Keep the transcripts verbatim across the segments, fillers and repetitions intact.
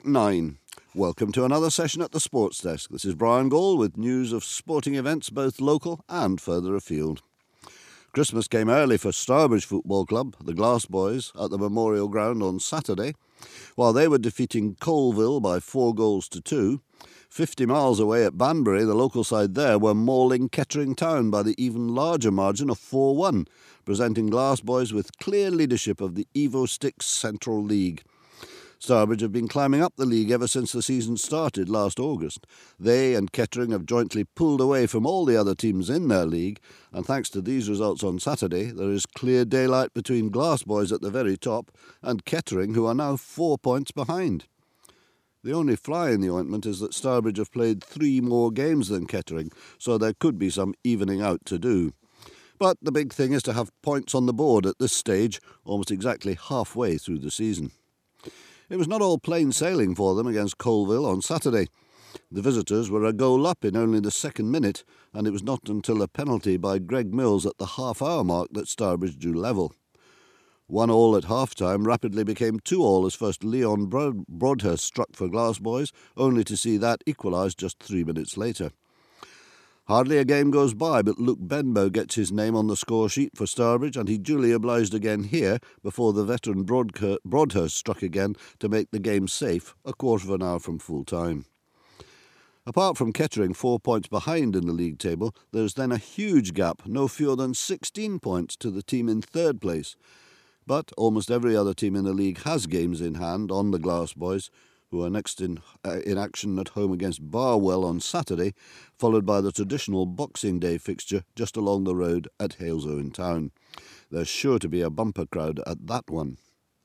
Track nine. Welcome to another session at the Sports Desk. This is Brian Gall with news of sporting events both local and further afield. Christmas came early for Stourbridge Football Club, the Glass Boys, at the Memorial Ground on Saturday. While they were defeating Colville by four goals to two, fifty miles away at Banbury, the local side there were mauling Kettering Town by the even larger margin of four one, presenting Glass Boys with clear leadership of the Evo Sticks Central League. Stourbridge have been climbing up the league ever since the season started last August. They and Kettering have jointly pulled away from all the other teams in their league, and thanks to these results on Saturday, there is clear daylight between Glass Boys at the very top and Kettering, who are now four points behind. The only fly in the ointment is that Stourbridge have played three more games than Kettering, so there could be some evening out to do. But the big thing is to have points on the board at this stage, almost exactly halfway through the season. It was not all plain sailing for them against Colville on Saturday. The visitors were a goal up in only the second minute, and it was not until a penalty by Greg Mills at the half-hour mark that Stourbridge drew level. One all at half-time rapidly became two all as first Leon Broadhurst struck for Glass Boys, only to see that equalised just three minutes later. Hardly a game goes by but Luke Benbow gets his name on the score sheet for Stourbridge, and he duly obliged again here before the veteran Broadhurst struck again to make the game safe a quarter of an hour from full time. Apart from Kettering four points behind in the league table, there is then a huge gap, no fewer than sixteen points to the team in third place. But almost every other team in the league has games in hand on the Glass Boys, who are next in uh, in action at home against Barwell on Saturday, followed by the traditional Boxing Day fixture just along the road at Halesowen Town. There's sure to be a bumper crowd at that one.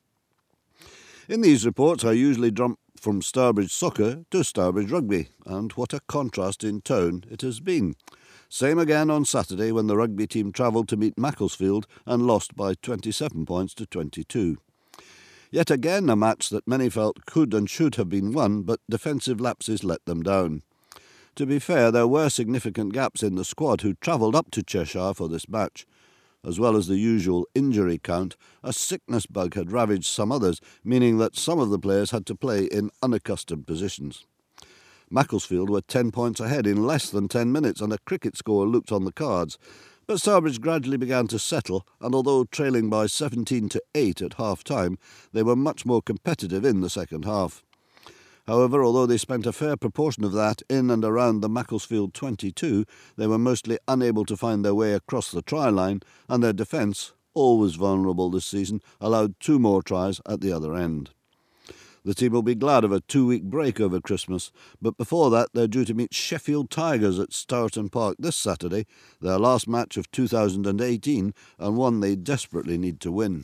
In these reports, I usually jump from Stourbridge Soccer to Stourbridge Rugby, and what a contrast in tone it has been. Same again on Saturday when the rugby team travelled to meet Macclesfield and lost by twenty-seven points to twenty-two. Yet again a match that many felt could and should have been won, but defensive lapses let them down. To be fair, there were significant gaps in the squad who travelled up to Cheshire for this match. As well as the usual injury count, a sickness bug had ravaged some others, meaning that some of the players had to play in unaccustomed positions. Macclesfield were ten points ahead in less than ten minutes, and a cricket score looked on the cards. But Stourbridge gradually began to settle, and although trailing by seventeen to eight at half-time, they were much more competitive in the second half. However, although they spent a fair proportion of that in and around the Macclesfield twenty-two, they were mostly unable to find their way across the try line, and their defence, always vulnerable this season, allowed two more tries at the other end. The team will be glad of a two-week break over Christmas, but before that they're due to meet Sheffield Tigers at Stourton Park this Saturday, their last match of two thousand eighteen, and one they desperately need to win.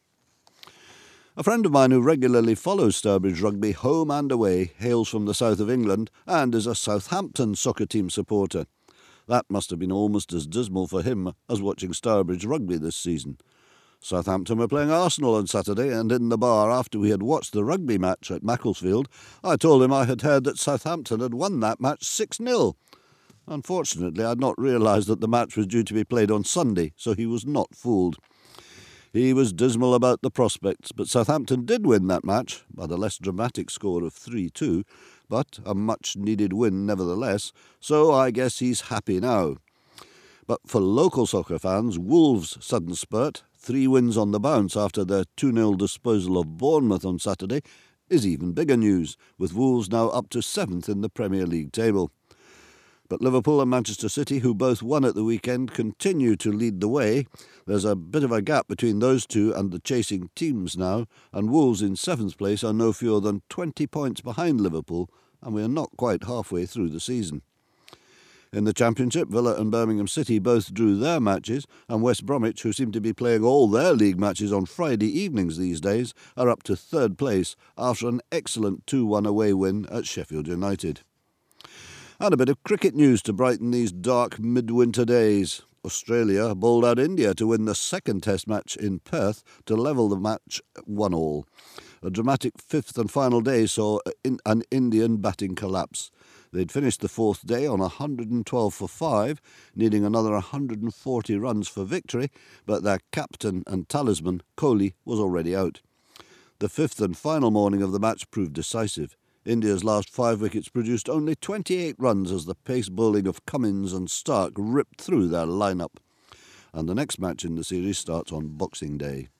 A friend of mine who regularly follows Stourbridge Rugby home and away hails from the south of England and is a Southampton soccer team supporter. That must have been almost as dismal for him as watching Stourbridge Rugby this season. Southampton were playing Arsenal on Saturday, and in the bar after we had watched the rugby match at Macclesfield, I told him I had heard that Southampton had won that match six nil. Unfortunately, I had not realised that the match was due to be played on Sunday, so he was not fooled. He was dismal about the prospects, but Southampton did win that match, by the less dramatic score of three two, but a much-needed win nevertheless, so I guess he's happy now. But for local soccer fans, Wolves' sudden spurt, three wins on the bounce after their two nil disposal of Bournemouth on Saturday, is even bigger news, with Wolves now up to seventh in the Premier League table. But Liverpool and Manchester City, who both won at the weekend, continue to lead the way. There's a bit of a gap between those two and the chasing teams now, and Wolves in seventh place are no fewer than twenty points behind Liverpool, and we are not quite halfway through the season. In the Championship, Villa and Birmingham City both drew their matches, and West Bromwich, who seem to be playing all their league matches on Friday evenings these days, are up to third place after an excellent two one away win at Sheffield United. And a bit of cricket news to brighten these dark midwinter days. Australia bowled out India to win the second Test match in Perth to level the match one all. A dramatic fifth and final day saw an Indian batting collapse. They'd finished the fourth day on one hundred twelve for five, needing another one hundred forty runs for victory, but their captain and talisman, Kohli, was already out. The fifth and final morning of the match proved decisive. India's last five wickets produced only twenty-eight runs as the pace bowling of Cummins and Stark ripped through their line-up. And the next match in the series starts on Boxing Day.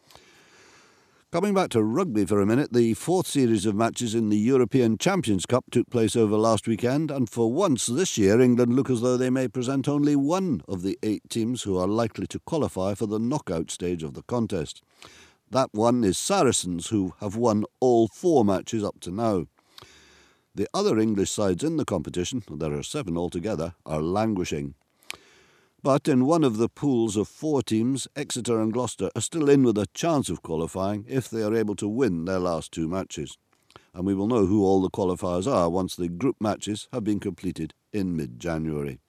Coming back to rugby for a minute, the fourth series of matches in the European Champions Cup took place over last weekend, and for once this year England look as though they may present only one of the eight teams who are likely to qualify for the knockout stage of the contest. That one is Saracens, who have won all four matches up to now. The other English sides in the competition, there are seven altogether, are languishing. But in one of the pools of four teams, Exeter and Gloucester are still in with a chance of qualifying if they are able to win their last two matches. And we will know who all the qualifiers are once the group matches have been completed in mid-January.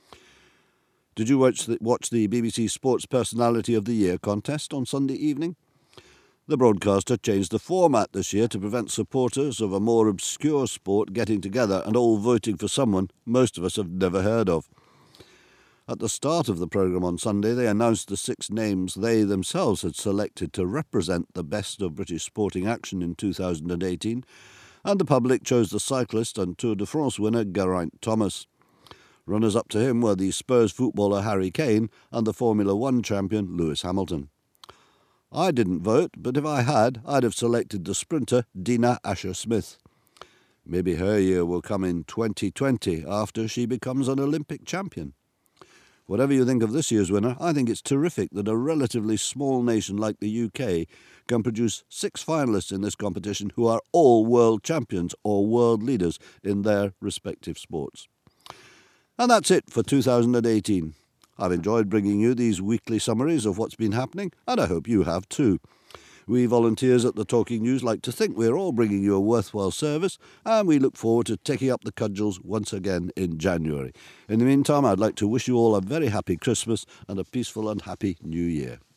Did you watch the, watch the B B C Sports Personality of the Year contest on Sunday evening? The broadcaster changed the format this year to prevent supporters of a more obscure sport getting together and all voting for someone most of us have never heard of. At the start of the programme on Sunday, they announced the six names they themselves had selected to represent the best of British sporting action in two thousand eighteen, and the public chose the cyclist and Tour de France winner Geraint Thomas. Runners-up to him were the Spurs footballer Harry Kane and the Formula One champion Lewis Hamilton. I didn't vote, but if I had, I'd have selected the sprinter Dina Asher-Smith. Maybe her year will come in twenty twenty after she becomes an Olympic champion. Whatever you think of this year's winner, I think it's terrific that a relatively small nation like the U K can produce six finalists in this competition who are all world champions or world leaders in their respective sports. And that's it for two thousand eighteen. I've enjoyed bringing you these weekly summaries of what's been happening, and I hope you have too. We volunteers at the Talking News like to think we're all bringing you a worthwhile service, and we look forward to taking up the cudgels once again in January. In the meantime, I'd like to wish you all a very happy Christmas and a peaceful and happy New Year.